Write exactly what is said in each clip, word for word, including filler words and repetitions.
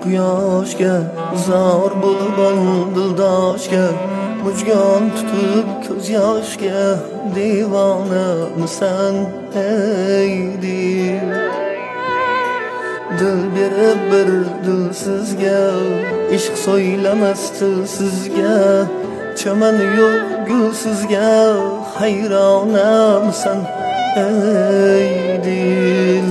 quyoshga zor bo'lib ol dildoshga mujgon tutib ko'z yoshga devonamisan ey dil dil berib bir dilsizga ishq so'ylamas tilsizga chamani yo'q gulsizga hayronamisan ey dil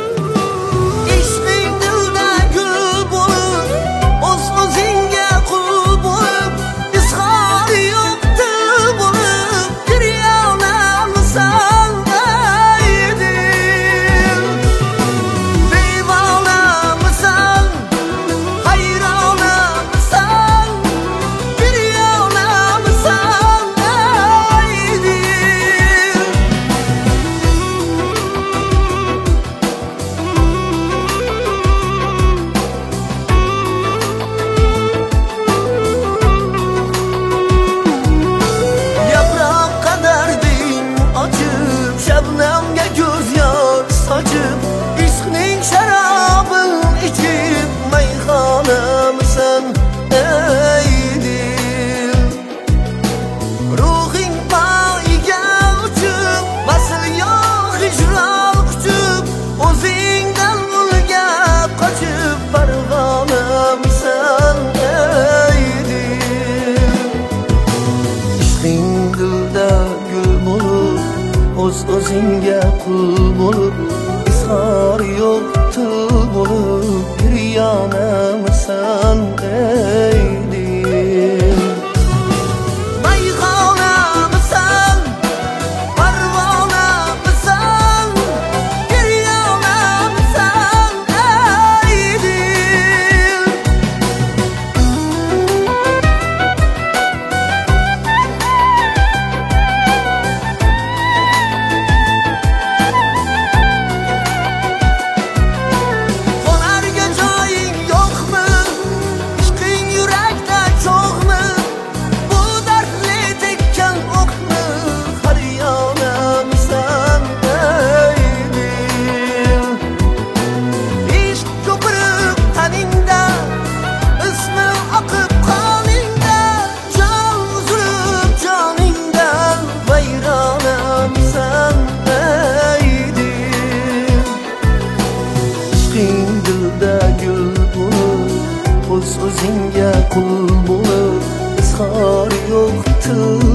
ishqning sharobin ichib mayxonamisan ey dil ruhing poyiga uchib vasl yo'q hijron quchib o'zingdan ulgab qochib parvonamisan ey dil ishqing dilda gul bo'lib o'z o'zingga qul bo'lib izhor yo'q til bo'lib giryonamisan ey dil mayxonamisan parvonamisan giryonamisan ey dil dilda gul bo'lib o'z o'zingga qul bo'lib izhor yo'q til